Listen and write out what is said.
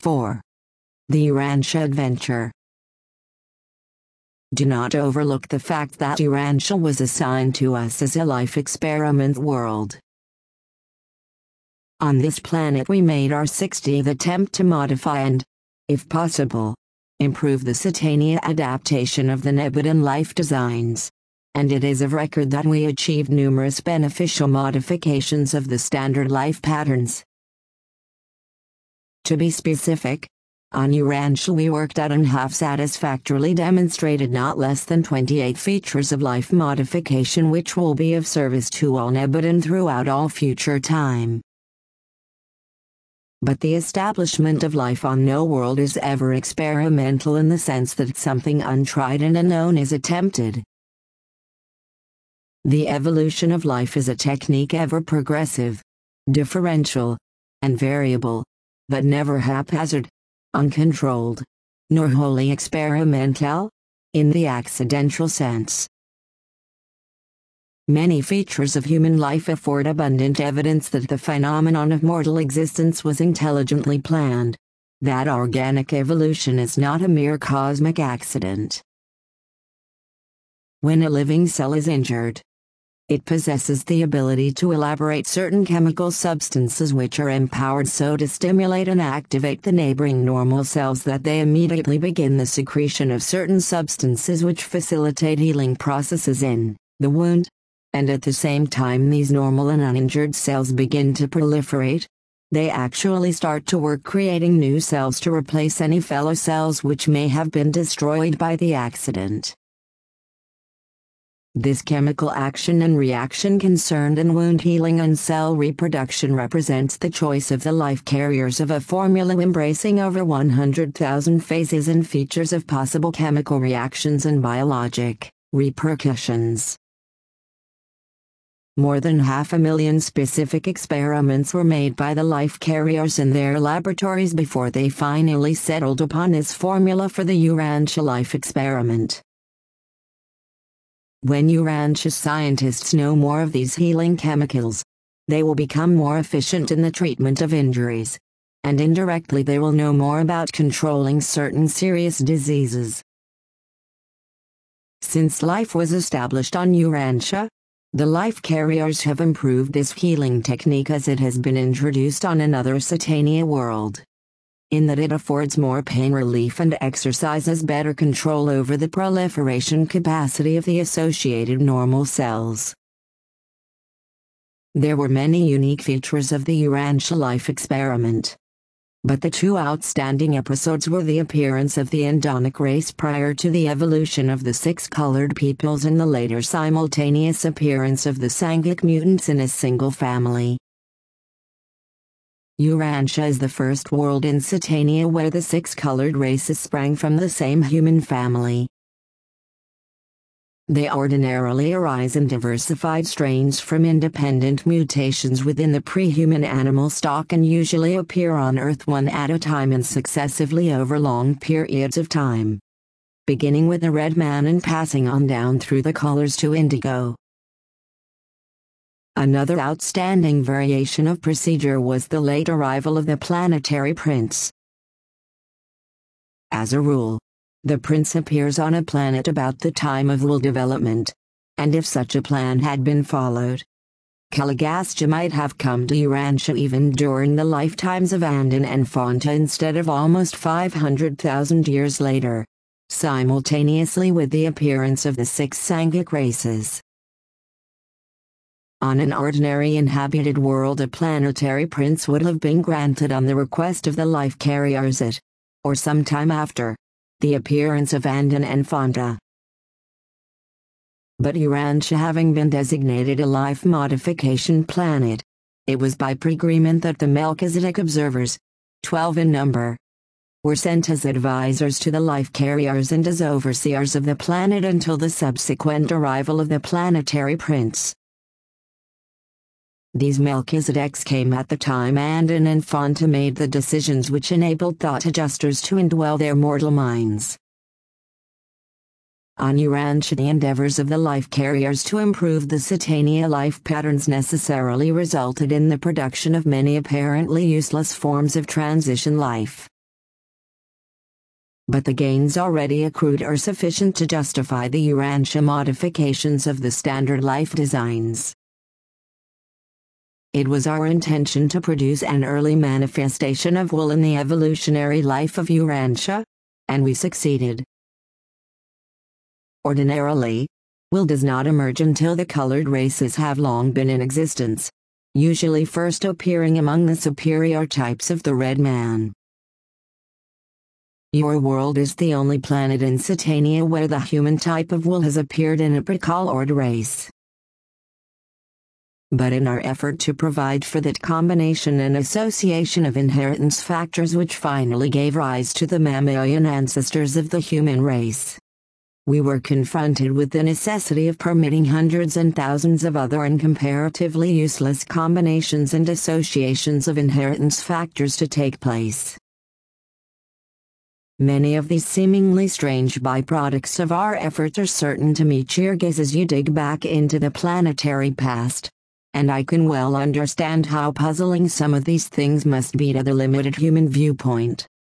4. The Urantia Adventure. Do not overlook the fact that Urantia was assigned to us as a life experiment world. On this planet we made our 60th attempt to modify and, if possible, improve the Satania adaptation of the Nebudan life designs. And it is of record that we achieved numerous beneficial modifications of the standard life patterns. To be specific, on Urantia we worked out and have satisfactorily demonstrated not less than 28 features of life modification which will be of service to all Nebudan throughout all future time. But the establishment of life on no world is ever experimental in the sense that something untried and unknown is attempted. The evolution of life is a technique ever progressive, differential, and variable, but never haphazard, uncontrolled, nor wholly experimental, in the accidental sense. Many features of human life afford abundant evidence that the phenomenon of mortal existence was intelligently planned, that organic evolution is not a mere cosmic accident. When a living cell is injured, it possesses the ability to elaborate certain chemical substances which are empowered so to stimulate and activate the neighboring normal cells that they immediately begin the secretion of certain substances which facilitate healing processes in the wound. And at the same time these normal and uninjured cells begin to proliferate, they actually start to work creating new cells to replace any fellow cells which may have been destroyed by the accident. This chemical action and reaction concerned in wound healing and cell reproduction represents the choice of the life carriers of a formula embracing over 100,000 phases and features of possible chemical reactions and biologic repercussions. More than 500,000 specific experiments were made by the life carriers in their laboratories before they finally settled upon this formula for the Urantia life experiment. When Urantia scientists know more of these healing chemicals, they will become more efficient in the treatment of injuries, and indirectly they will know more about controlling certain serious diseases. Since life was established on Urantia, the life carriers have improved this healing technique as it has been introduced on another Satania world, in that it affords more pain relief and exercises better control over the proliferation capacity of the associated normal cells. There were many unique features of the Urantia life experiment. But the two outstanding episodes were the appearance of the Andonic race prior to the evolution of the six-colored peoples and the later simultaneous appearance of the Sanghic mutants in a single family. Urantia is the first world in Satania where the six-colored races sprang from the same human family. They ordinarily arise in diversified strains from independent mutations within the pre-human animal stock and usually appear on Earth one at a time and successively over long periods of time, beginning with the red man and passing on down through the colors to indigo. Another outstanding variation of procedure was the late arrival of the planetary prince. As a rule, the prince appears on a planet about the time of world development, and if such a plan had been followed, Caligastia might have come to Urantia even during the lifetimes of Andon and Fonta instead of almost 500,000 years later, simultaneously with the appearance of the six Sanghic races. On an ordinary inhabited world a planetary prince would have been granted on the request of the life carriers at, or sometime after, the appearance of Andon and Fonta. But Urantia having been designated a life modification planet, it was by pre-agreement that the Melchizedek observers, 12 in number, were sent as advisors to the life carriers and as overseers of the planet until the subsequent arrival of the planetary prince. These Melchizedeks came at the time Andon and Fonta made the decisions which enabled thought adjusters to indwell their mortal minds. On Urantia the endeavors of the life carriers to improve the Satania life patterns necessarily resulted in the production of many apparently useless forms of transition life, but the gains already accrued are sufficient to justify the Urantia modifications of the standard life designs. It was our intention to produce an early manifestation of wool in the evolutionary life of Urantia, and we succeeded. Ordinarily, wool does not emerge until the colored races have long been in existence, usually first appearing among the superior types of the red man. Your world is the only planet in Satania where the human type of wool has appeared in a precolored race. But in our effort to provide for that combination and association of inheritance factors which finally gave rise to the mammalian ancestors of the human race, we were confronted with the necessity of permitting hundreds and thousands of other and comparatively useless combinations and associations of inheritance factors to take place. Many of these seemingly strange byproducts of our efforts are certain to meet your gaze as you dig back into the planetary past, and I can well understand how puzzling some of these things must be to the limited human viewpoint.